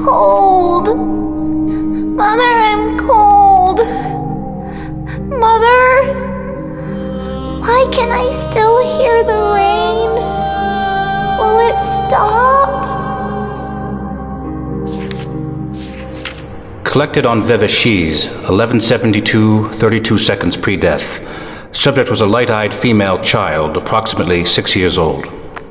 cold. Mother, I'm cold. Mother, why can I still hear the rain? Will it stop? Collected on Veveshees, 1172, 32 seconds pre-death. Subject was a light-eyed female child, approximately 6 years old.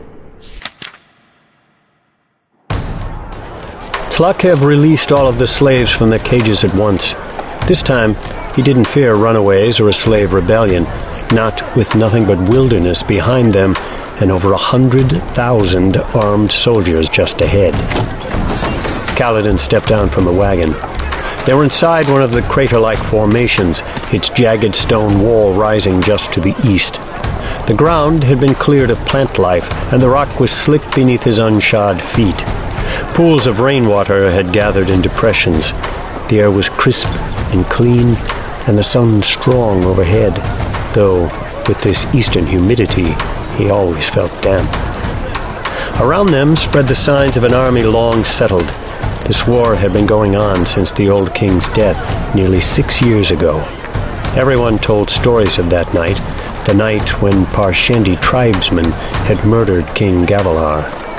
Tla'kev released all of the slaves from their cages at once. This time, he didn't fear runaways or a slave rebellion, not with nothing but wilderness behind them and over 100,000 armed soldiers just ahead. Kaladin stepped down from the wagon. They were inside one of the crater-like formations, its jagged stone wall rising just to the east. The ground had been cleared of plant life, and the rock was slick beneath his unshod feet. Pools of rainwater had gathered in depressions. The air was crisp and clean, and the sun strong overhead, though with this eastern humidity, he always felt damp. Around them spread the signs of an army long settled. This war had been going on since the old king's death nearly 6 years ago. Everyone told stories of that night, the night when Parshendi tribesmen had murdered King Gavilar.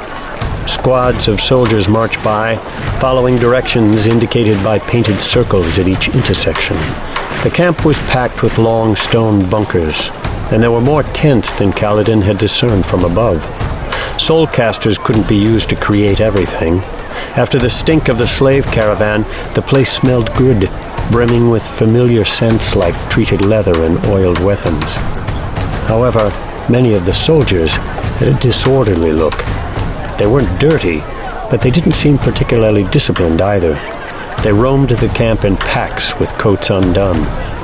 Squads of soldiers marched by, following directions indicated by painted circles at each intersection. The camp was packed with long stone bunkers, and there were more tents than Kaladin had discerned from above. Soulcasters couldn't be used to create everything. After the stink of the slave caravan, the place smelled good, brimming with familiar scents like treated leather and oiled weapons. However, many of the soldiers had a disorderly look. They weren't dirty, but they didn't seem particularly disciplined either. They roamed the camp in packs with coats undone.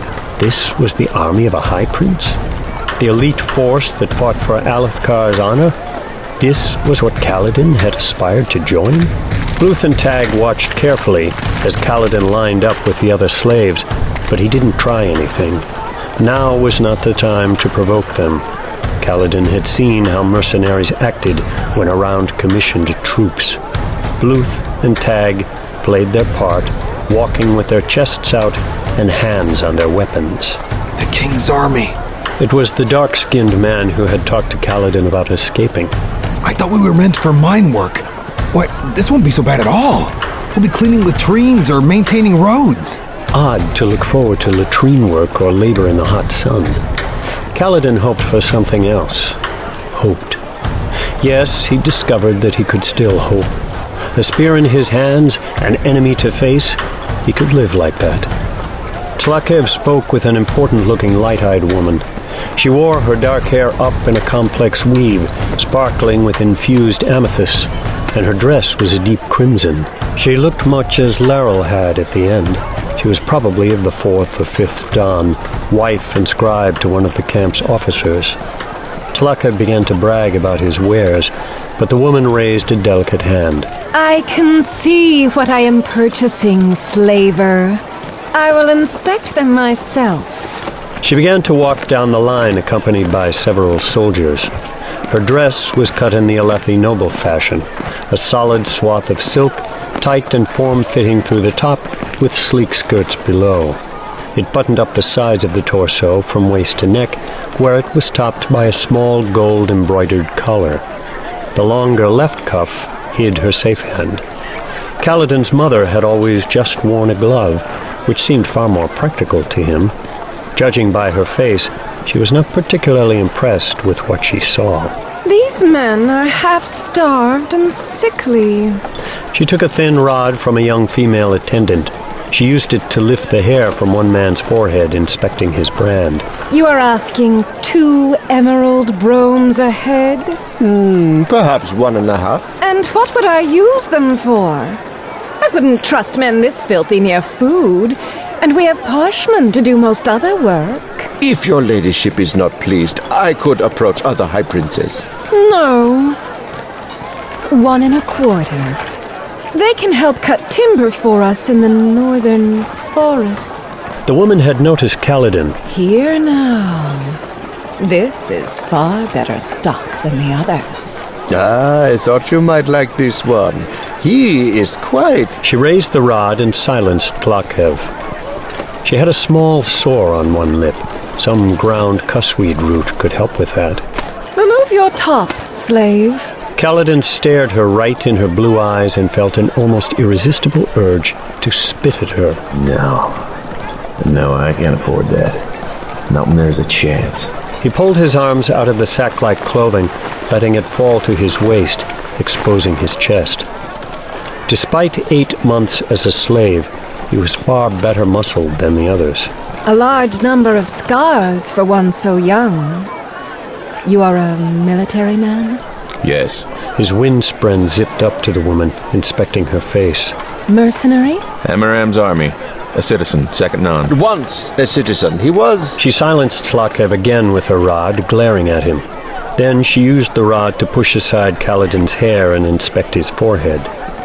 This was the army of a high prince? The elite force that fought for Alethkar's honor? This was what Kaladin had aspired to join? Bluth and Tag watched carefully as Kaladin lined up with the other slaves, but he didn't try anything. Now was not the time to provoke them. Kaladin had seen how mercenaries acted when around commissioned troops. Bluth and Tag played their part, walking with their chests out and hands on their weapons. The king's army. It was the dark-skinned man who had talked to Kaladin about escaping. I thought we were meant for mine work. What? This won't be so bad at all. We'll be cleaning latrines or maintaining roads. Odd to look forward to latrine work or labor in the hot sun. Kaladin hoped for something else. Hoped. Yes, he discovered that he could still hope. A spear in his hands, an enemy to face, he could live like that. Tla'kev spoke with an important-looking light-eyed woman. She wore her dark hair up in a complex weave, sparkling with infused amethyst, and her dress was a deep crimson. She looked much as Laryl had at the end. She was probably of the 4th or 5th Dan, wife and scribe to one of the camp's officers. Tla'kev began to brag about his wares, but the woman raised a delicate hand. I can see what I am purchasing, slaver. I will inspect them myself. She began to walk down the line, accompanied by several soldiers. Her dress was cut in the Alethi noble fashion, a solid swath of silk, tight and form-fitting through the top, with sleek skirts below. It buttoned up the sides of the torso from waist to neck, where it was topped by a small gold-embroidered collar. The longer left cuff hid her safe hand. Kaladin's mother had always just worn a glove, which seemed far more practical to him. Judging by her face, she was not particularly impressed with what she saw. These men are half-starved and sickly. She took a thin rod from a young female attendant. She used it to lift the hair from one man's forehead, inspecting his brand. You are asking 2 emerald bromes a head? Perhaps 1.5. And what would I use them for? I wouldn't trust men this filthy near food, and we have Parshmen to do most other work. If your ladyship is not pleased, I could approach other high princes. No. 1.25. They can help cut timber for us in the northern forest. The woman had noticed Kaladin. Here now. This is far better stock than the others. I thought you might like this one. He is quite... She raised the rod and silenced Tlachkov. She had a small sore on one lip. Some ground cussweed root could help with that. Remove your top, slave. Kaladin stared her right in her blue eyes and felt an almost irresistible urge to spit at her. No, I can't afford that. Not when there's a chance. He pulled his arms out of the sack-like clothing, letting it fall to his waist, exposing his chest. Despite 8 months as a slave, he was far better muscled than the others. A large number of scars for one so young. You are a military man? Yes. His windspren zipped up to the woman, inspecting her face. Mercenary? Amaram's army. A citizen, second none. Once a citizen, he was... She silenced Tlachkov again with her rod, glaring at him. Then she used the rod to push aside Kaladin's hair and inspect his forehead.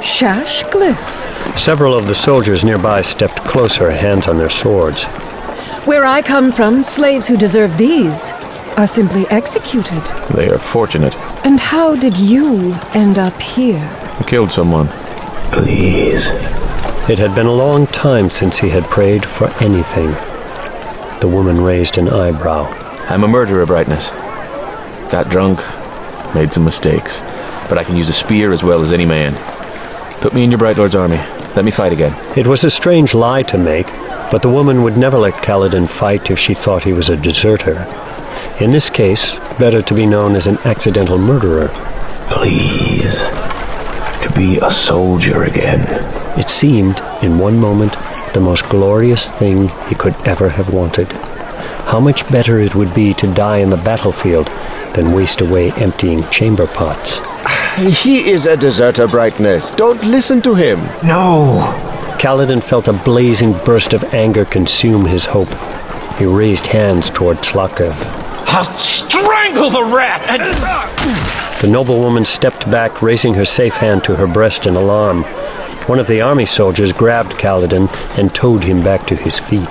Shashglyph. Several of the soldiers nearby stepped closer, hands on their swords. Where I come from, slaves who deserve these are simply executed. They are fortunate. And how did you end up here? I killed someone. Please. It had been a long time since he had prayed for anything. The woman raised an eyebrow. I'm a murderer, Brightness. Got drunk, made some mistakes, but I can use a spear as well as any man. Put me in your Bright Lord's army. Let me fight again. It was a strange lie to make, but the woman would never let Kaladin fight if she thought he was a deserter. In this case, better to be known as an accidental murderer. Please. To be a soldier again. It seemed, in one moment, the most glorious thing he could ever have wanted. How much better it would be to die in the battlefield than waste away emptying chamber pots. He is a deserter, Brightness. Don't listen to him. No. Kaladin felt a blazing burst of anger consume his hope. He raised hands toward Tlachkov. I'll strangle the rat! The noblewoman stepped back, raising her safe hand to her breast in alarm. One of the army soldiers grabbed Kaladin and towed him back to his feet.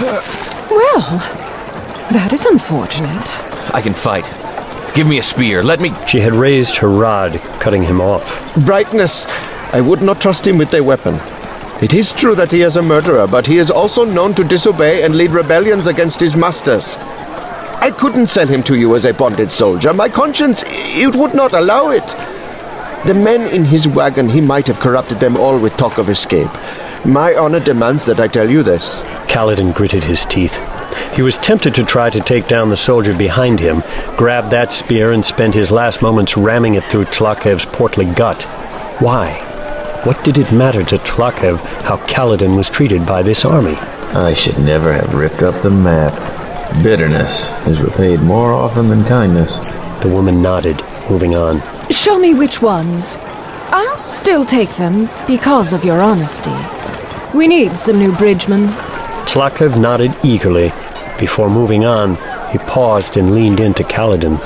Well, that is unfortunate. I can fight. Give me a spear. Let me... She had raised her rod, cutting him off. Brightness, I would not trust him with a weapon. It is true that he is a murderer, but he is also known to disobey and lead rebellions against his masters. I couldn't sell him to you as a bonded soldier. My conscience, it would not allow it. The men in his wagon, he might have corrupted them all with talk of escape. My honor demands that I tell you this. Kaladin gritted his teeth. He was tempted to try to take down the soldier behind him, grab that spear and spend his last moments ramming it through Tlachkov's portly gut. Why? What did it matter to Tlachkov how Kaladin was treated by this army? I should never have ripped up the map. Bitterness is repaid more often than kindness. The woman nodded, moving on. Show me which ones. I'll still take them because of your honesty. We need some new bridgemen. Tlachkov nodded eagerly. Before moving on, he paused and leaned into Kaladin.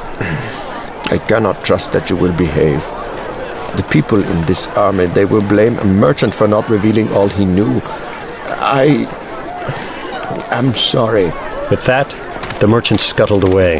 I cannot trust that you will behave. The people in this army, they will blame a merchant for not revealing all he knew. I am sorry. With that, the merchant scuttled away.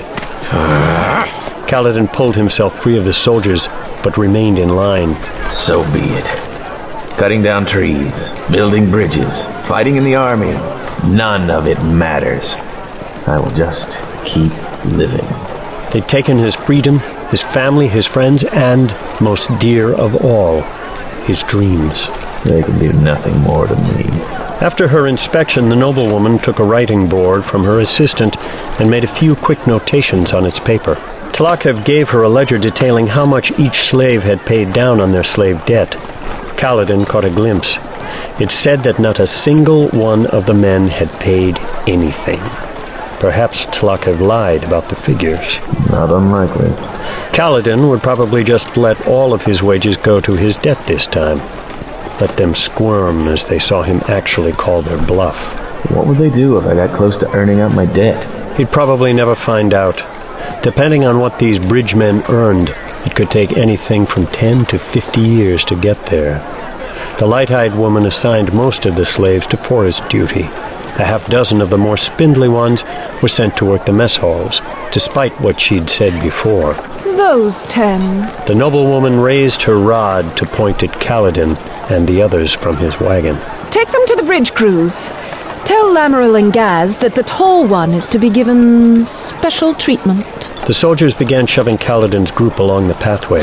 Kaladin pulled himself free of the soldiers, but remained in line. So be it. Cutting down trees, building bridges, fighting in the army, none of it matters. I will just keep living. They'd taken his freedom, his family, his friends, and, most dear of all, his dreams. They can do nothing more to me. After her inspection, the noblewoman took a writing board from her assistant and made a few quick notations on its paper. Tlachkov gave her a ledger detailing how much each slave had paid down on their slave debt. Kaladin caught a glimpse. It said that not a single one of the men had paid anything. Perhaps Tlachkov lied about the figures. Not unlikely. Kaladin would probably just let all of his wages go to his debt this time. Let them squirm as they saw him actually call their bluff. What would they do if I got close to earning out my debt? He'd probably never find out. Depending on what these bridgemen earned, it could take anything from 10 to 50 years to get there. The light-eyed woman assigned most of the slaves to forest duty. A half dozen of the more spindly ones were sent to work the mess halls, despite what she'd said before. Those 10. The noblewoman raised her rod to point at Kaladin and the others from his wagon. Take them to the bridge crews. Tell Lamaril and Gaz that the tall one is to be given special treatment. The soldiers began shoving Kaladin's group along the pathway.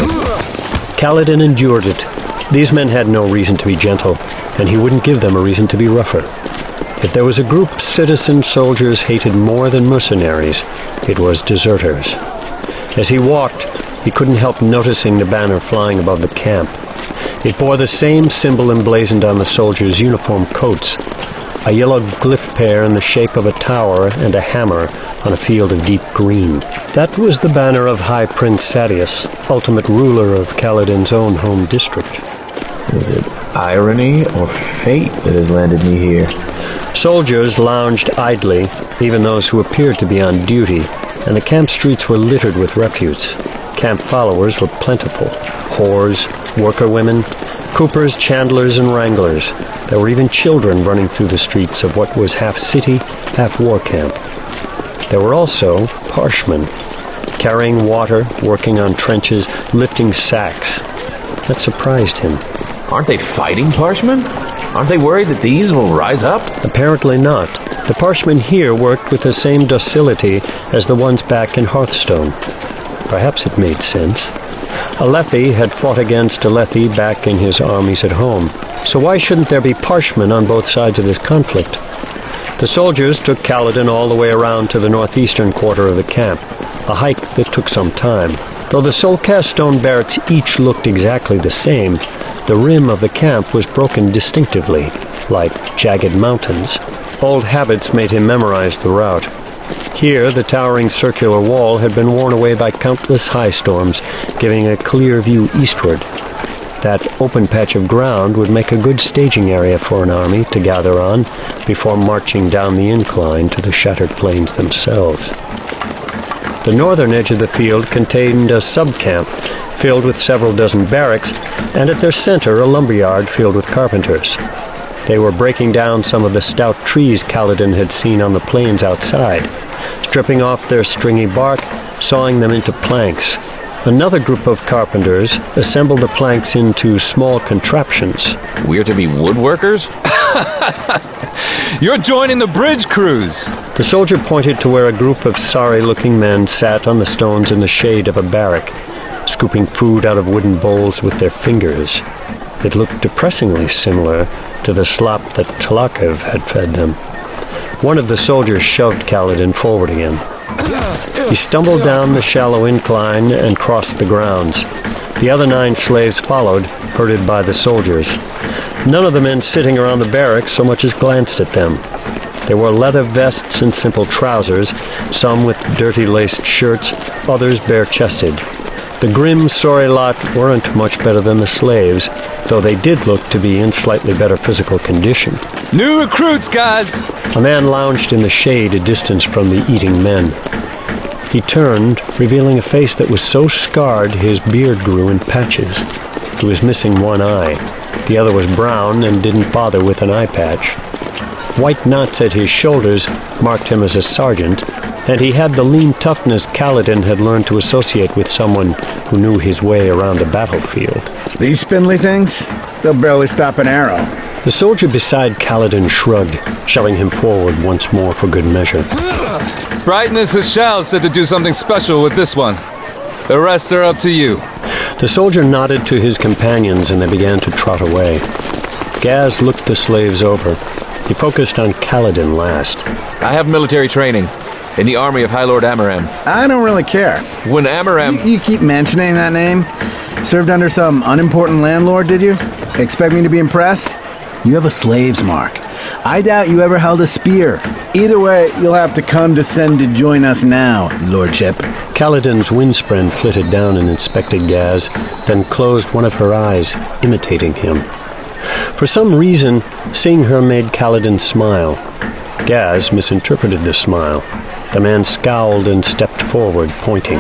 Kaladin endured it. These men had no reason to be gentle, and he wouldn't give them a reason to be rougher. If there was a group citizen soldiers hated more than mercenaries, it was deserters. As he walked, he couldn't help noticing the banner flying above the camp. It bore the same symbol emblazoned on the soldiers' uniform coats, a yellow glyph pair in the shape of a tower and a hammer on a field of deep green. That was the banner of High Prince Sadeas, ultimate ruler of Kaladin's own home district. Is it irony or fate that has landed me here? Soldiers lounged idly, even those who appeared to be on duty, and the camp streets were littered with refuse. Camp followers were plentiful. Whores, worker women, coopers, chandlers, and wranglers. There were even children running through the streets of what was half city, half war camp. There were also parshmen, carrying water, working on trenches, lifting sacks. That surprised him. Aren't they fighting Parshmen? Aren't they worried that these will rise up? Apparently not. The Parshmen here worked with the same docility as the ones back in Hearthstone. Perhaps it made sense. Alethi had fought against Alethi back in his armies at home, so why shouldn't there be Parshmen on both sides of this conflict? The soldiers took Kaladin all the way around to the northeastern quarter of the camp, a hike that took some time. Though the Soulcast stone barracks each looked exactly the same, the rim of the camp was broken distinctively, like jagged mountains. Old habits made him memorize the route. Here, the towering circular wall had been worn away by countless high storms, giving a clear view eastward. That open patch of ground would make a good staging area for an army to gather on before marching down the incline to the shattered plains themselves. The northern edge of the field contained a sub-camp filled with several dozen barracks, and at their center a lumberyard filled with carpenters. They were breaking down some of the stout trees Kaladin had seen on the plains outside, stripping off their stringy bark, sawing them into planks. Another group of carpenters assembled the planks into small contraptions. We're to be woodworkers? You're joining the bridge crews! The soldier pointed to where a group of sorry-looking men sat on the stones in the shade of a barrack, scooping food out of wooden bowls with their fingers. It looked depressingly similar to the slop that Talakav had fed them. One of the soldiers shoved Kaladin forward again. He stumbled down the shallow incline and crossed the grounds. The other 9 slaves followed, herded by the soldiers. None of the men sitting around the barracks so much as glanced at them. They wore leather vests and simple trousers, some with dirty laced shirts, others bare-chested. The grim, sorry lot weren't much better than the slaves, though they did look to be in slightly better physical condition. New recruits, guys! A man lounged in the shade a distance from the eating men. He turned, revealing a face that was so scarred his beard grew in patches. He was missing one eye. The other was brown and didn't bother with an eye patch. White knots at his shoulders marked him as a sergeant, and he had the lean toughness Kaladin had learned to associate with someone who knew his way around a battlefield. These spindly things? They'll barely stop an arrow. The soldier beside Kaladin shrugged, shoving him forward once more for good measure. Brightness Hashal said to do something special with this one. The rest are up to you. The soldier nodded to his companions and they began to trot away. Gaz looked the slaves over. He focused on Kaladin last. I have military training in the army of High Lord Amaram. I don't really care. When Amaram... You keep mentioning that name? Served under some unimportant landlord, did you? Expect me to be impressed? You have a slave's mark. I doubt you ever held a spear. Either way, you'll have to condescend to join us now, lordship. Kaladin's windspren flitted down and inspected Gaz, then closed one of her eyes, imitating him. For some reason, seeing her made Kaladin smile. Gaz misinterpreted the smile. The man scowled and stepped forward, pointing.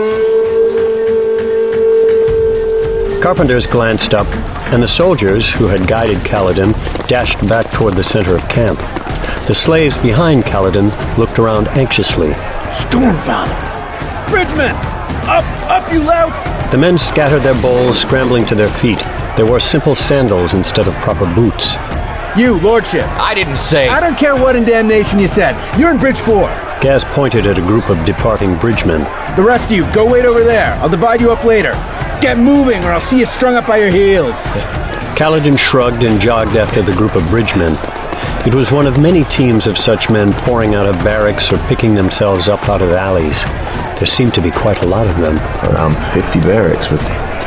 Carpenters glanced up, and the soldiers, who had guided Kaladin, dashed back toward the center of camp. The The slaves behind Kaladin looked around anxiously. Storm found him. Bridgemen! Up, you louts! The men scattered their bowls, scrambling to their feet. They wore simple sandals instead of proper boots. You, Lordship. I didn't say... I don't care what in damnation you said. You're in Bridge 4. Gaz pointed at a group of departing bridgemen. The rest of you, go wait over there. I'll divide you up later. Get moving, or I'll see you strung up by your heels. Kaladin shrugged and jogged after the group of bridgemen. It was one of many teams of such men pouring out of barracks or picking themselves up out of alleys. There seemed to be quite a lot of them. Around 50 barracks with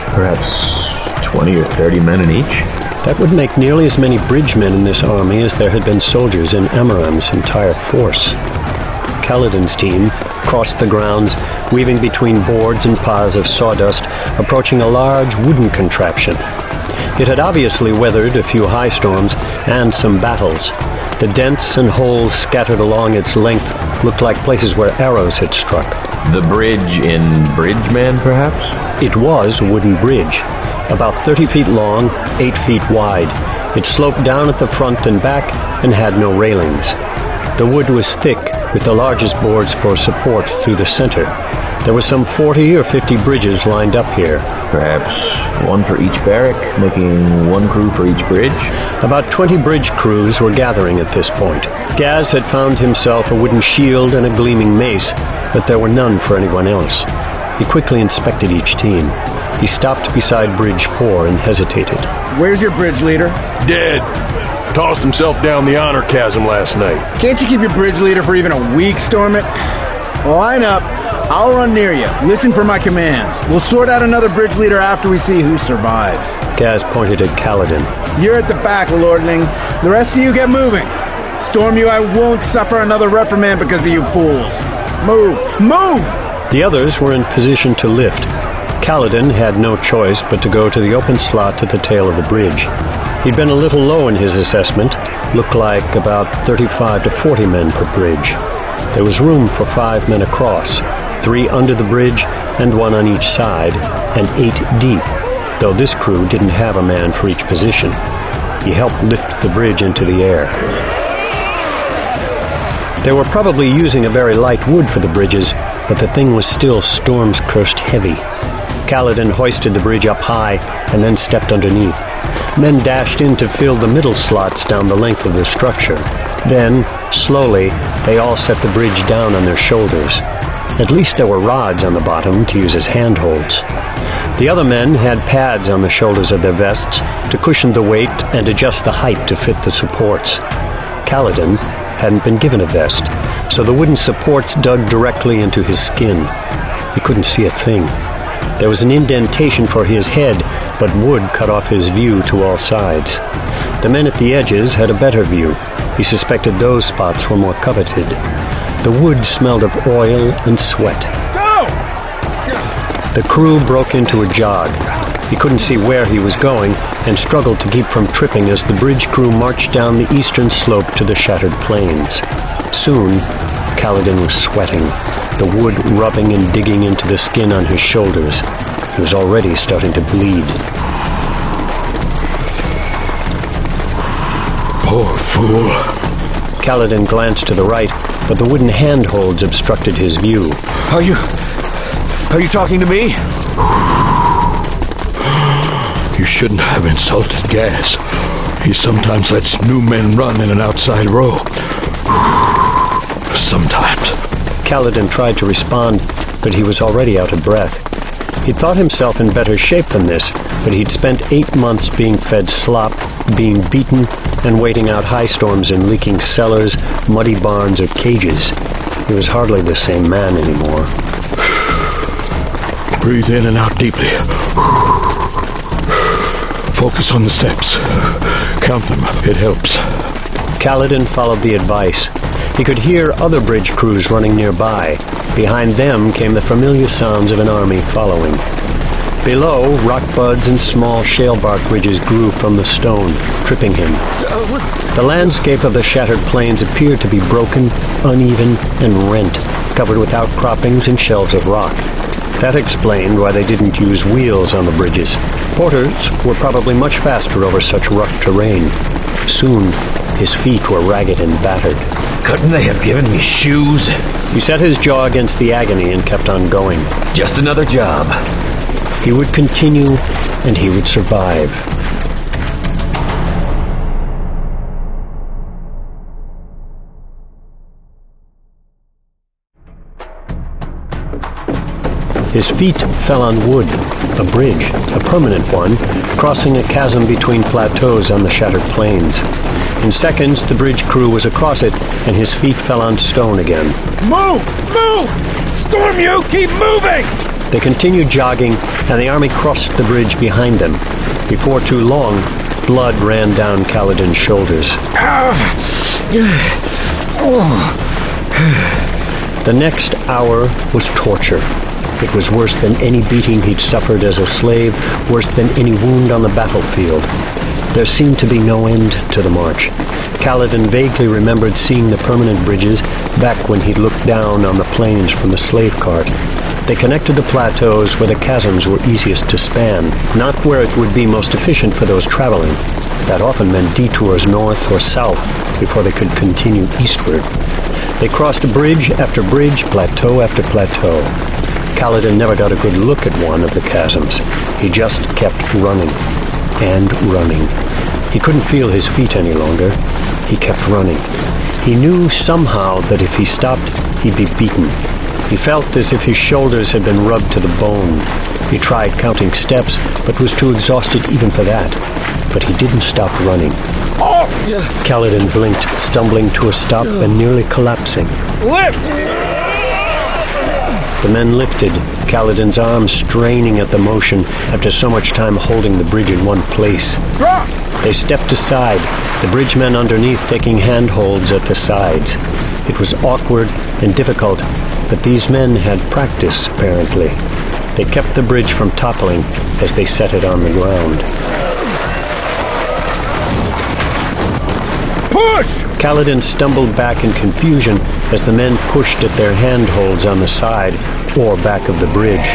perhaps 20 or 30 men in each. That would make nearly as many bridgemen in this army as there had been soldiers in Amaram's entire force. Kaladin's team crossed the grounds, weaving between boards and piles of sawdust, approaching a large wooden contraption. It had obviously weathered a few high storms and some battles. The dents and holes scattered along its length looked like places where arrows had struck. The bridge in Bridgeman, perhaps? It was a wooden bridge, about 30 feet long, 8 feet wide. It sloped down at the front and back and had no railings. The wood was thick, with the largest boards for support through the center. There were some 40 or 50 bridges lined up here. Perhaps one for each barrack, making one crew for each bridge? About 20 bridge crews were gathering at this point. Gaz had found himself a wooden shield and a gleaming mace, but there were none for anyone else. He quickly inspected each team. He stopped beside Bridge 4 and hesitated. Where's your bridge leader? Dead. Tossed himself down the honor chasm last night. Can't you keep your bridge leader for even a week, Stormit? Line up. I'll run near you. Listen for my commands. We'll sort out another bridge leader after we see who survives. Gaz pointed at Kaladin. You're at the back, Lordling. The rest of you get moving. Storm you, I won't suffer another reprimand because of you fools. Move! Move! The others were in position to lift. Kaladin had no choice but to go to the open slot at the tail of the bridge. He'd been a little low in his assessment, looked like about 35 to 40 men per bridge. There was room for 5 men across, 3 under the bridge and 1 on each side, and 8 deep, though this crew didn't have a man for each position. He helped lift the bridge into the air. They were probably using a very light wood for the bridges, but the thing was still storm's-cursed heavy. Kaladin hoisted the bridge up high and then stepped underneath. Men dashed in to fill the middle slots down the length of the structure. Then, slowly, they all set the bridge down on their shoulders. At least there were rods on the bottom to use as handholds. The other men had pads on the shoulders of their vests to cushion the weight and adjust the height to fit the supports. Kaladin hadn't been given a vest, so the wooden supports dug directly into his skin. He couldn't see a thing. There was an indentation for his head, but wood cut off his view to all sides. The men at the edges had a better view. He suspected those spots were more coveted. The wood smelled of oil and sweat. Go! The crew broke into a jog. He couldn't see where he was going and struggled to keep from tripping as the bridge crew marched down the eastern slope to the shattered plains. Soon, Kaladin was sweating, the wood rubbing and digging into the skin on his shoulders. He was already starting to bleed. Poor fool. Kaladin glanced to the right, but the wooden handholds obstructed his view. Are you talking to me? You shouldn't have insulted Gaz. He sometimes lets new men run in an outside row. Sometimes. Kaladin tried to respond, but he was already out of breath. He thought himself in better shape than this, but he'd spent 8 months being fed slop, being beaten, and waiting out high storms in leaking cellars, muddy barns, or cages. He was hardly the same man anymore. Breathe in and out deeply. Focus on the steps. Count them. It helps. Kaladin followed the advice. He could hear other bridge crews running nearby. Behind them came the familiar sounds of an army following. Below, rock buds and small shale bark ridges grew from the stone, tripping him. The landscape of the shattered plains appeared to be broken, uneven, and rent, covered with outcroppings and shelves of rock. That explained why they didn't use wheels on the bridges. Porters were probably much faster over such rough terrain. Soon, His feet were ragged and battered. Couldn't they have given me shoes? He set his jaw against the agony and kept on going. Just another job. He would continue, and he would survive. His feet fell on wood, a bridge, a permanent one, crossing a chasm between plateaus on the shattered plains. In seconds, the bridge crew was across it, and his feet fell on stone again. Move! Move! Storm, you! Keep moving! They continued jogging, and the army crossed the bridge behind them. Before too long, blood ran down Kaladin's shoulders. The next hour was torture. It was worse than any beating he'd suffered as a slave, worse than any wound on the battlefield. There seemed to be no end to the march. Kaladin vaguely remembered seeing the permanent bridges back when he'd looked down on the plains from the slave cart. They connected the plateaus where the chasms were easiest to span, not where it would be most efficient for those traveling. That often meant detours north or south before they could continue eastward. They crossed bridge after bridge, plateau after plateau. Kaladin never got a good look at one of the chasms. He just kept running and running. He couldn't feel his feet any longer. He kept running. He knew somehow that if he stopped, he'd be beaten. He felt as if his shoulders had been rubbed to the bone. He tried counting steps, but was too exhausted even for that. But he didn't stop running. Kaladin blinked, stumbling to a stop and nearly collapsing. Lift! The men lifted, Kaladin's arms straining at the motion after so much time holding the bridge in one place. Drop! They stepped aside, the bridge men underneath taking handholds at the sides. It was awkward and difficult, but these men had practice, apparently. They kept the bridge from toppling as they set it on the ground. Push! Kaladin stumbled back in confusion as the men pushed at their handholds on the side or back of the bridge.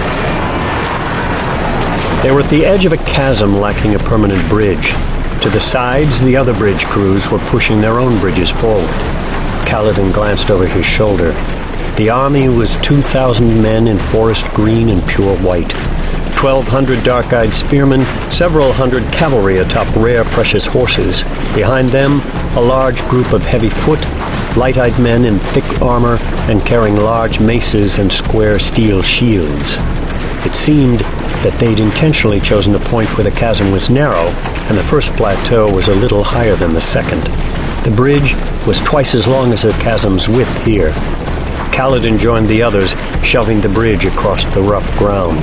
They were at the edge of a chasm lacking a permanent bridge. To the sides, the other bridge crews were pushing their own bridges forward. Kaladin glanced over his shoulder. The army was 2,000 men in forest green and pure white. 1,200 dark-eyed spearmen, several hundred cavalry atop rare precious horses. Behind them, a large group of heavy foot, light-eyed men in thick armor and carrying large maces and square steel shields. It seemed that they'd intentionally chosen a point where the chasm was narrow and the first plateau was a little higher than the second. The bridge was twice as long as the chasm's width here. Kaladin joined the others, shoving the bridge across the rough ground.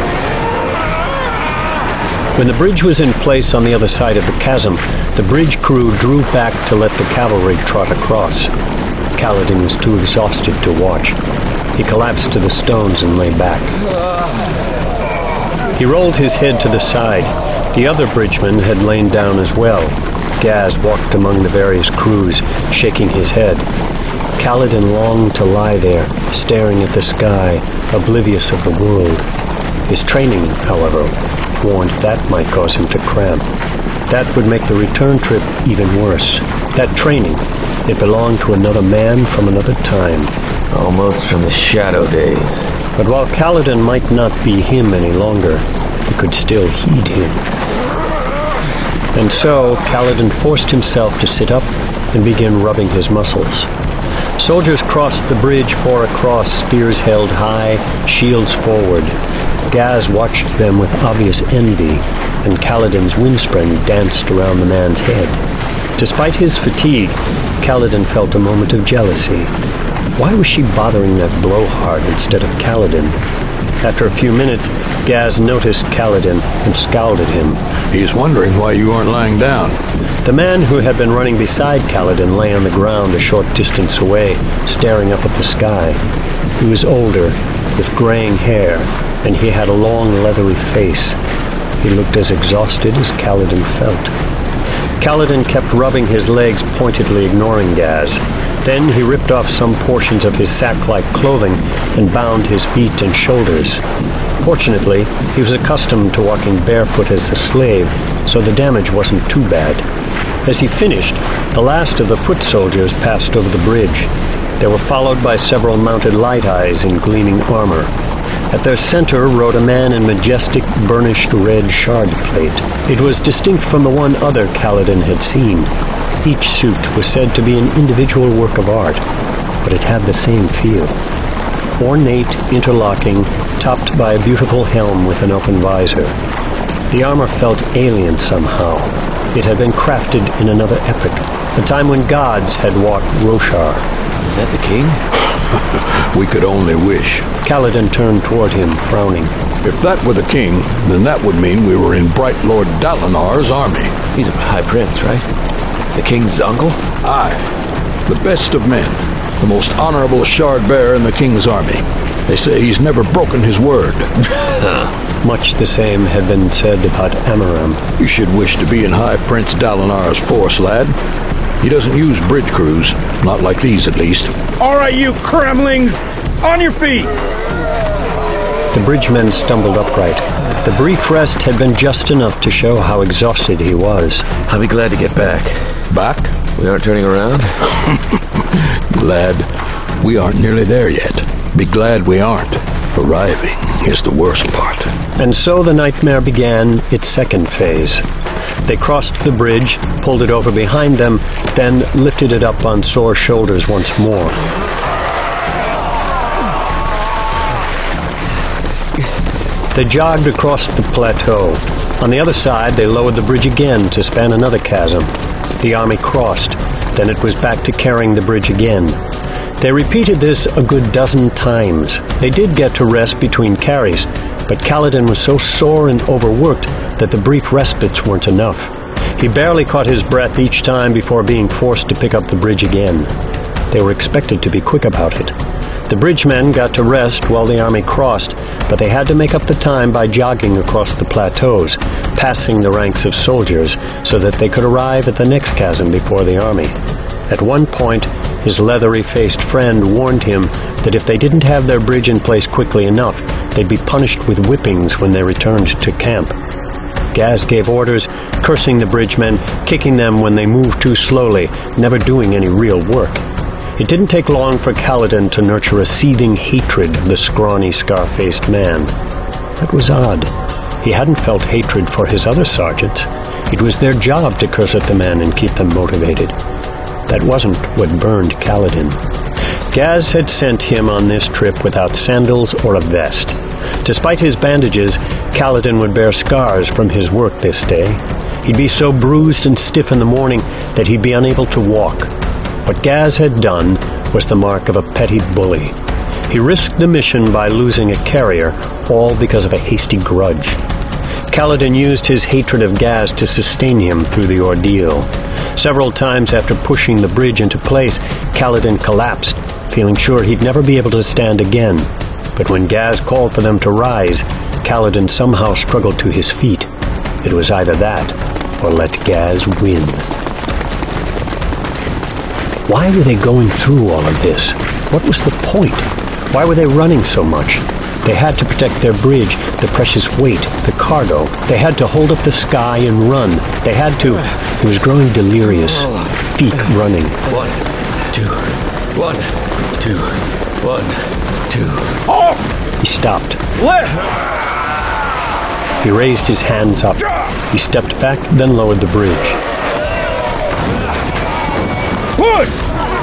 When the bridge was in place on the other side of the chasm, the bridge crew drew back to let the cavalry trot across. Kaladin was too exhausted to watch. He collapsed to the stones and lay back. He rolled his head to the side. The other bridgemen had lain down as well. Gaz walked among the various crews, shaking his head. Kaladin longed to lie there, staring at the sky, oblivious of the world. His training, however, warned that might cause him to cramp. That would make the return trip even worse. That training, it belonged to another man from another time. Almost from the shadow days. But while Kaladin might not be him any longer, he could still heed him. And so Kaladin forced himself to sit up and begin rubbing his muscles. Soldiers crossed the bridge 4 across, spears held high, shields forward. Gaz watched them with obvious envy, and Kaladin's windspring danced around the man's head. Despite his fatigue, Kaladin felt a moment of jealousy. Why was she bothering that blowhard instead of Kaladin? After a few minutes, Gaz noticed Kaladin and scowled at him. He's wondering why you aren't lying down. The man who had been running beside Kaladin lay on the ground a short distance away, staring up at the sky. He was older, with graying hair, and he had a long, leathery face. He looked as exhausted as Kaladin felt. Kaladin kept rubbing his legs, pointedly ignoring Gaz. Then he ripped off some portions of his sack-like clothing and bound his feet and shoulders. Fortunately, he was accustomed to walking barefoot as a slave, so the damage wasn't too bad. As he finished, the last of the foot soldiers passed over the bridge. They were followed by several mounted light eyes in gleaming armor. At their center rode a man in majestic, burnished red shard plate. It was distinct from the one other Kaladin had seen. Each suit was said to be an individual work of art, but it had the same feel. Ornate, interlocking, topped by a beautiful helm with an open visor. The armor felt alien somehow. It had been crafted in another epoch, a time when gods had walked Roshar. Is that the king? We could only wish. Kaladin turned toward him, frowning. If that were the king, then that would mean we were in Bright Lord Dalinar's army. He's a high prince, right? The king's uncle? Aye. The best of men. The most honorable shard-bearer in the king's army. They say he's never broken his word. Much the same had been said about Amaram. You should wish to be in High Prince Dalinar's force, lad. He doesn't use bridge crews. Not like these, at least. All right, you cremlings! On your feet! The bridgemen stumbled upright. The brief rest had been just enough to show how exhausted he was. I'll be glad to get back. Back? We aren't turning around? Glad we aren't nearly there yet. Be glad we aren't. Arriving is the worst part. And so the nightmare began its second phase. They crossed the bridge, pulled it over behind them, then lifted it up on sore shoulders once more. They jogged across the plateau. On the other side, they lowered the bridge again to span another chasm. The army crossed. Then it was back to carrying the bridge again. They repeated this a good dozen times. They did get to rest between carries, but Kaladin was so sore and overworked that the brief respites weren't enough. He barely caught his breath each time before being forced to pick up the bridge again. They were expected to be quick about it. The bridgemen got to rest while the army crossed, but they had to make up the time by jogging across the plateaus, passing the ranks of soldiers so that they could arrive at the next chasm before the army. At one point, his leathery-faced friend warned him that if they didn't have their bridge in place quickly enough, they'd be punished with whippings when they returned to camp. Gaz gave orders, cursing the bridgemen, kicking them when they moved too slowly, never doing any real work. It didn't take long for Kaladin to nurture a seething hatred of the scrawny, scar-faced man. That was odd. He hadn't felt hatred for his other sergeants. It was their job to curse at the men and keep them motivated. That wasn't what burned Kaladin. Gaz had sent him on this trip without sandals or a vest. Despite his bandages, Kaladin would bear scars from his work this day. He'd be so bruised and stiff in the morning that he'd be unable to walk. What Gaz had done was the mark of a petty bully. He risked the mission by losing a carrier, all because of a hasty grudge. Kaladin used his hatred of Gaz to sustain him through the ordeal. Several times after pushing the bridge into place, Kaladin collapsed, feeling sure he'd never be able to stand again. But when Gaz called for them to rise, Kaladin somehow struggled to his feet. It was either that, or let Gaz win. Why were they going through all of this? What was the point? Why were they running so much? They had to protect their bridge, the precious weight, the cargo. They had to hold up the sky and run. They had to... He was growing delirious, feet running. 1, 2, 1, 2, 1, 2. Oh! He stopped. Left! He raised his hands up. He stepped back, then lowered the bridge. Push!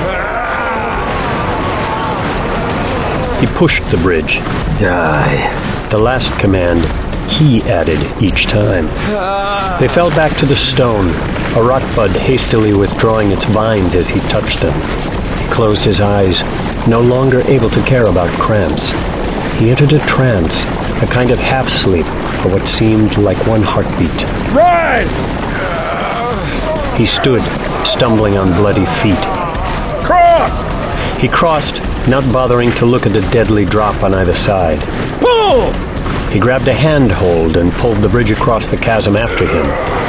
He pushed the bridge. Die. The last command, he added each time. They fell back to the stone, a rotbud hastily withdrawing its vines as he touched them. He closed his eyes, no longer able to care about cramps. He entered a trance, a kind of half-sleep for what seemed like one heartbeat. Rise! He stood, stumbling on bloody feet. Cross! He crossed, not bothering to look at the deadly drop on either side. Pull! He grabbed a handhold and pulled the bridge across the chasm after him.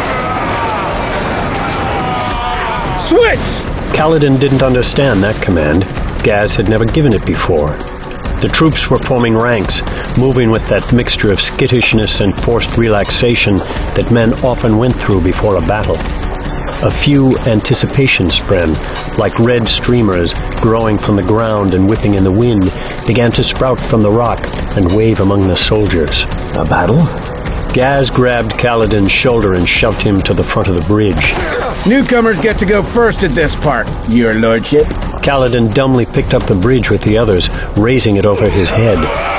Switch! Kaladin didn't understand that command. Gaz had never given it before. The troops were forming ranks, moving with that mixture of skittishness and forced relaxation that men often went through before a battle. A few anticipation spread, like red streamers growing from the ground and whipping in the wind, began to sprout from the rock and wave among the soldiers. A battle? Gaz grabbed Kaladin's shoulder and shoved him to the front of the bridge. Newcomers get to go first at this part, your lordship. Kaladin dumbly picked up the bridge with the others, raising it over his head.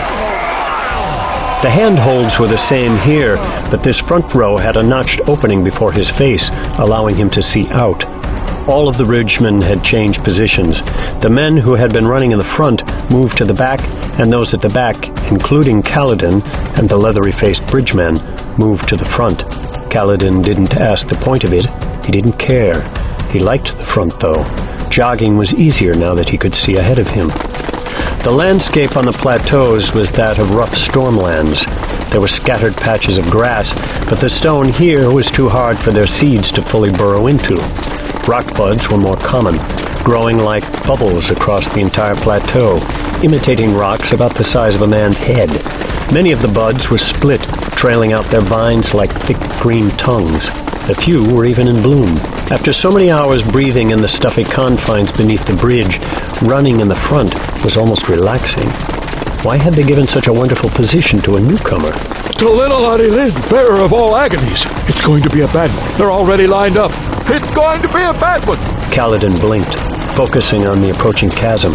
The handholds were the same here, but this front row had a notched opening before his face, allowing him to see out. All of the bridgemen had changed positions. The men who had been running in the front moved to the back, and those at the back, including Kaladin and the leathery-faced bridgeman, moved to the front. Kaladin didn't ask the point of it. He didn't care. He liked the front, though. Jogging was easier now that he could see ahead of him. The landscape on the plateaus was that of rough stormlands. There were scattered patches of grass, but the stone here was too hard for their seeds to fully burrow into. Rock buds were more common, growing like bubbles across the entire plateau, imitating rocks about the size of a man's head. Many of the buds were split, trailing out their vines like thick green tongues. A few were even in bloom. After so many hours breathing in the stuffy confines beneath the bridge, running in the front was almost relaxing. Why had they given such a wonderful position to a newcomer? To little Arilin, bearer of all agonies. It's going to be a bad one. They're already lined up. It's going to be a bad one. Kaladin blinked, focusing on the approaching chasm.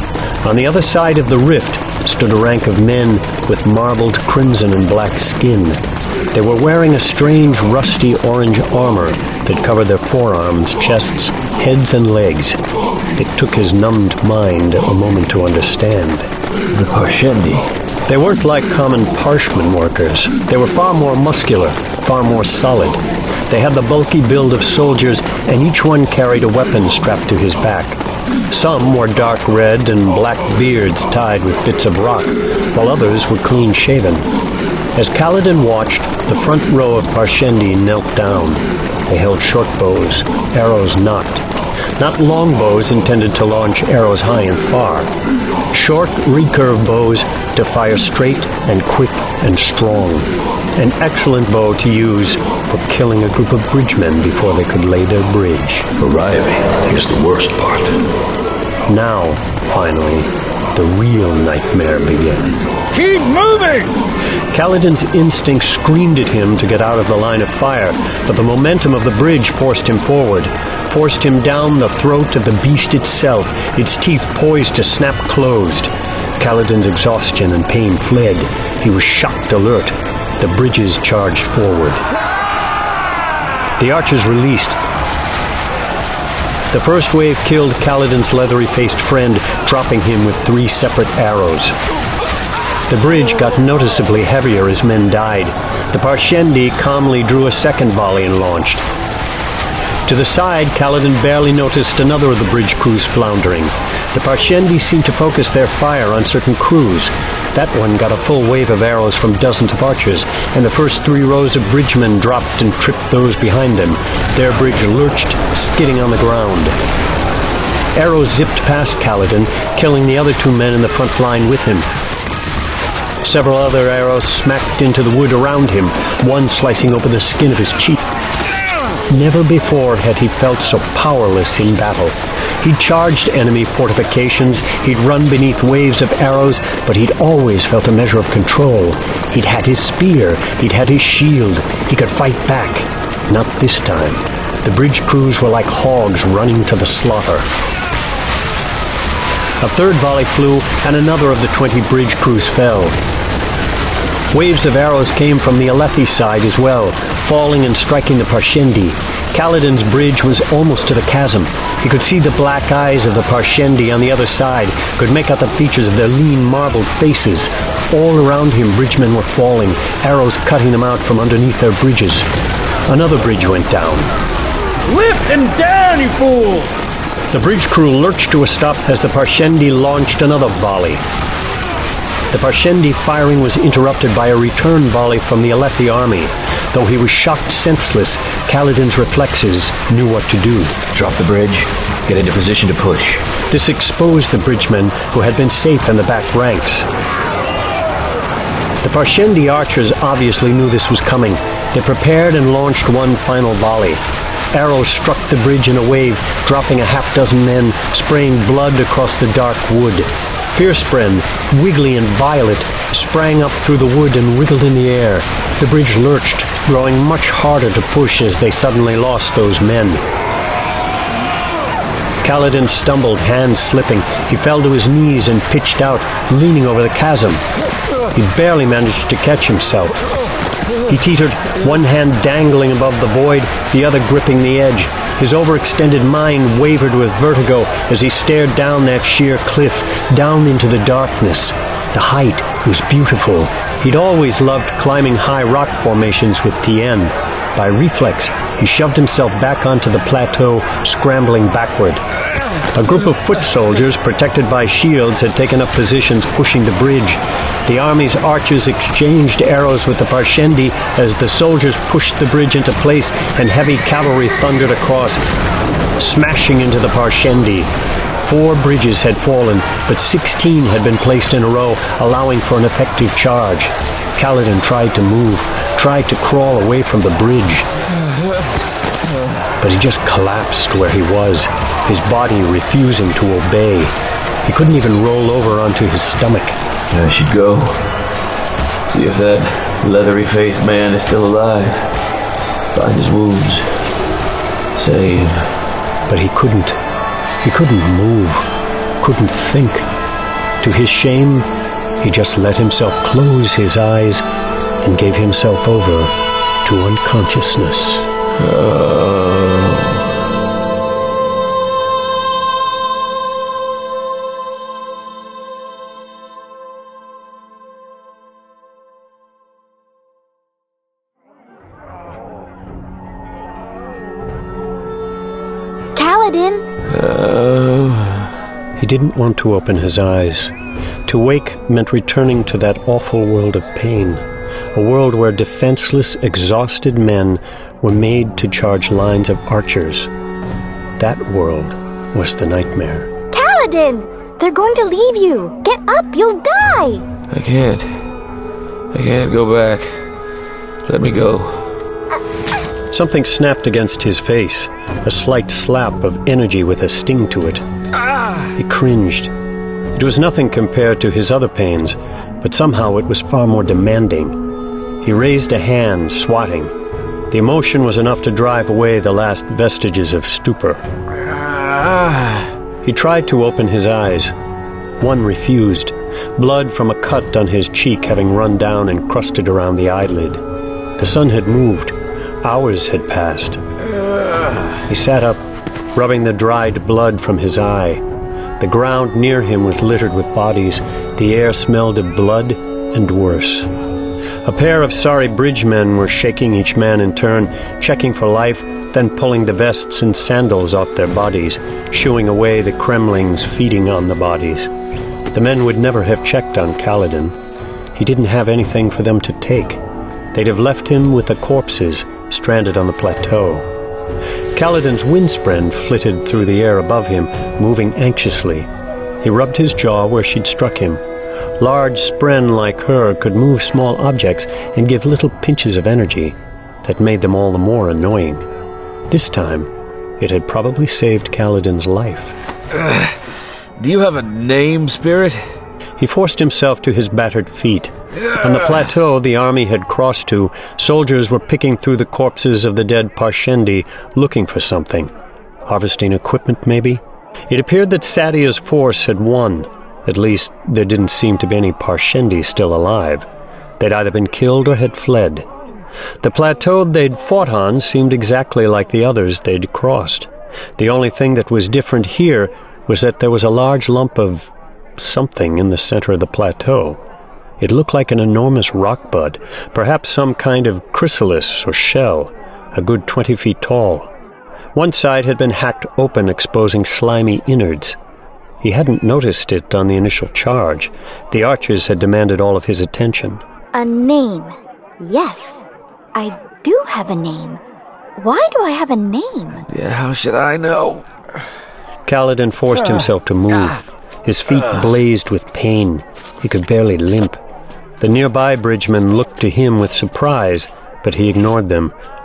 On the other side of the rift stood a rank of men with marbled crimson and black skin. They were wearing a strange rusty orange armor that covered their forearms, chests, heads, and legs. It took his numbed mind a moment to understand. The Parshendi. They weren't like common Parshmen workers. They were far more muscular, far more solid. They had the bulky build of soldiers, and each one carried a weapon strapped to his back. Some wore dark red and black beards tied with bits of rock, while others were clean-shaven. As Kaladin watched, the front row of Parshendi knelt down. They held short bows, arrows nocked. Not long bows intended to launch arrows high and far. Short, recurve bows to fire straight and quick and strong. An excellent bow to use for killing a group of bridgemen before they could lay their bridge. Arriving is the worst part. Now, finally, the real nightmare began. Keep moving! Kaladin's instinct screamed at him to get out of the line of fire, but the momentum of the bridge forced him forward, forced him down the throat of the beast itself, its teeth poised to snap closed. Kaladin's exhaustion and pain fled. He was shocked alert. The bridges charged forward. The archers released. The first wave killed Kaladin's leathery-faced friend, dropping him with 3 separate arrows. The bridge got noticeably heavier as men died. The Parshendi calmly drew a second volley and launched. To the side, Kaladin barely noticed another of the bridge crews floundering. The Parshendi seemed to focus their fire on certain crews. That one got a full wave of arrows from dozens of archers, and the first 3 rows of bridgemen dropped and tripped those behind them. Their bridge lurched, skidding on the ground. Arrows zipped past Kaladin, killing the other 2 men in the front line with him. Several other arrows smacked into the wood around him, one slicing open the skin of his cheek. Never before had he felt so powerless in battle. He'd charged enemy fortifications, he'd run beneath waves of arrows, but he'd always felt a measure of control. He'd had his spear, he'd had his shield, he could fight back. Not this time. The bridge crews were like hogs running to the slaughter. A third volley flew, and another of the 20 bridge crews fell. Waves of arrows came from the Alethi side as well, falling and striking the Parshendi. Kaladin's bridge was almost to the chasm. He could see the black eyes of the Parshendi on the other side, could make out the features of their lean, marbled faces. All around him, bridgemen were falling, arrows cutting them out from underneath their bridges. Another bridge went down. Lift him down, you fool! The bridge crew lurched to a stop as the Parshendi launched another volley. The Parshendi firing was interrupted by a return volley from the Alethi army. Though he was shocked senseless, Kaladin's reflexes knew what to do. Drop the bridge, get into position to push. This exposed the bridgemen who had been safe in the back ranks. The Parshendi archers obviously knew this was coming. They prepared and launched one final volley. arrows struck the bridge in a wave, dropping a half-dozen men, spraying blood across the dark wood. Fiercepren, wiggly and violet, sprang up through the wood and wriggled in the air. The bridge lurched, growing much harder to push as they suddenly lost those men. Kaladin stumbled, hands slipping. He fell to his knees and pitched out, leaning over the chasm. He barely managed to catch himself. He teetered, one hand dangling above the void, the other gripping the edge. His overextended mind wavered with vertigo as he stared down that sheer cliff, down into the darkness. The height was beautiful. He'd always loved climbing high rock formations with Tien. By reflex, he shoved himself back onto the plateau, scrambling backward. A group of foot soldiers, protected by shields, had taken up positions pushing the bridge. The army's archers exchanged arrows with the Parshendi as the soldiers pushed the bridge into place and heavy cavalry thundered across, smashing into the Parshendi. 4 bridges had fallen, but 16 had been placed in a row, allowing for an effective charge. Kaladin tried to move, tried to crawl away from the bridge. But he just collapsed where he was, his body refusing to obey. He couldn't even roll over onto his stomach. I should go. See if that leathery-faced man is still alive. Find his wounds. Save. But he couldn't. He couldn't move, couldn't think. To his shame, he just let himself close his eyes and gave himself over to unconsciousness. Kaladin! He didn't want to open his eyes. To wake meant returning to that awful world of pain, a world where defenseless, exhausted men were made to charge lines of archers. That world was the nightmare. Kaladin! They're going to leave you! Get up, you'll die! I can't go back. Let me go. Something snapped against his face, a slight slap of energy with a sting to it. He cringed. It was nothing compared to his other pains, but somehow it was far more demanding. He raised a hand, swatting. The emotion was enough to drive away the last vestiges of stupor. He tried to open his eyes. One refused, blood from a cut on his cheek having run down and crusted around the eyelid. The sun had moved. Hours had passed. He sat up, rubbing the dried blood from his eye. The ground near him was littered with bodies. The air smelled of blood and worse. A pair of sorry bridgemen were shaking each man in turn, checking for life, then pulling the vests and sandals off their bodies, shooing away the cremlings feeding on the bodies. The men would never have checked on Kaladin. He didn't have anything for them to take. They'd have left him with the corpses stranded on the plateau. Kaladin's windspren flitted through the air above him, moving anxiously. He rubbed his jaw where she'd struck him. Large spren like her could move small objects and give little pinches of energy that made them all the more annoying. This time, it had probably saved Kaladin's life. Do you have a name, Spirit? He forced himself to his battered feet. On the plateau the army had crossed to, soldiers were picking through the corpses of the dead Parshendi, looking for something. Harvesting equipment, maybe? It appeared that Sadia's force had won. At least, there didn't seem to be any Parshendi still alive. They'd either been killed or had fled. The plateau they'd fought on seemed exactly like the others they'd crossed. The only thing that was different here was that there was a large lump of something in the center of the plateau. It looked like an enormous rock bud, perhaps some kind of chrysalis or shell, a good 20 feet tall. One side had been hacked open, exposing slimy innards. He hadn't noticed it on the initial charge. The archers had demanded all of his attention. A name. Yes, I do have a name. Why do I have a name? Yeah, how should I know? Kaladin forced himself to move. His feet blazed with pain. He could barely limp. The nearby bridgemen looked to him with surprise, but he ignored them.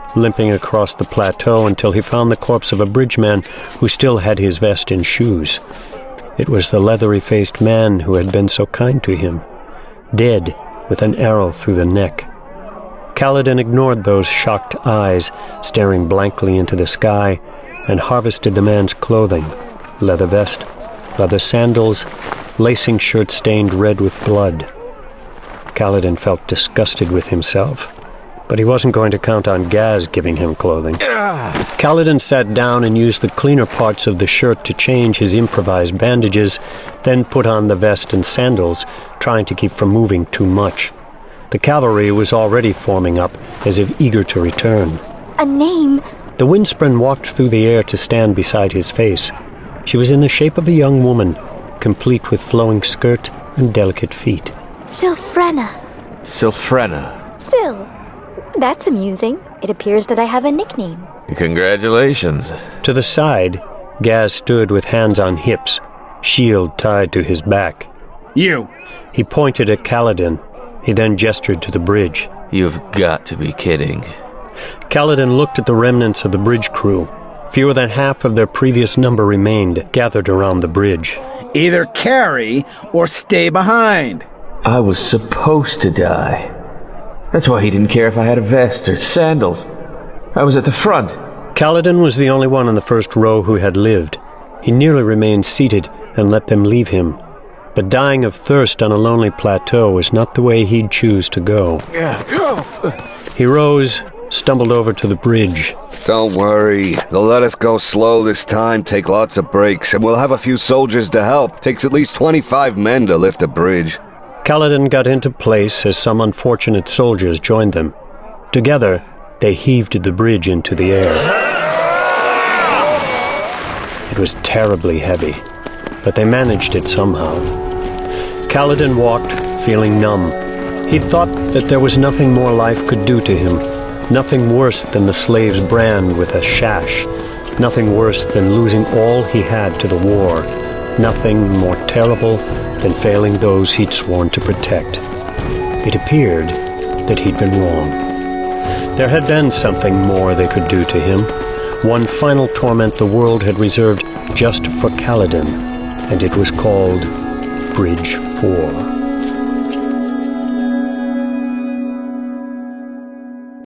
limping across the plateau until he found the corpse of a bridgeman who still had his vest and shoes. It was the leathery-faced man who had been so kind to him, dead with an arrow through the neck. Kaladin ignored those shocked eyes staring blankly into the sky and harvested the man's clothing, leather vest, leather sandals, lacing shirt stained red with blood. Kaladin felt disgusted with himself, but he wasn't going to count on Gaz giving him clothing. Kaladin sat down and used the cleaner parts of the shirt to change his improvised bandages, then put on the vest and sandals, trying to keep from moving too much. The cavalry was already forming up, as if eager to return. A name? The Windspren walked through the air to stand beside his face. She was in the shape of a young woman, complete with flowing skirt and delicate feet. Sylphrena. Sylphrena. Syl. That's amusing. It appears that I have a nickname. Congratulations. To the side, Gaz stood with hands on hips, shield tied to his back. You! He pointed at Kaladin. He then gestured to the bridge. You've got to be kidding. Kaladin looked at the remnants of the bridge crew. Fewer than half of their previous number remained, gathered around the bridge. Either carry or stay behind. I was supposed to die. That's why he didn't care if I had a vest or sandals. I was at the front. Kaladin was the only one in the first row who had lived. He nearly remained seated and let them leave him. But dying of thirst on a lonely plateau was not the way he'd choose to go. He rose, stumbled over to the bridge. Don't worry. They'll let us go slow this time, take lots of breaks, and we'll have a few soldiers to help. Takes at least 25 men to lift a bridge. Kaladin got into place as some unfortunate soldiers joined them. Together, they heaved the bridge into the air. It was terribly heavy, but they managed it somehow. Kaladin walked, feeling numb. He'd thought that there was nothing more life could do to him, nothing worse than the slave's brand with a sash, nothing worse than losing all he had to the war, nothing more terrible than failing those he'd sworn to protect. It appeared that he'd been wrong. There had been something more they could do to him, one final torment the world had reserved just for Kaladin, and it was called Bridge 4.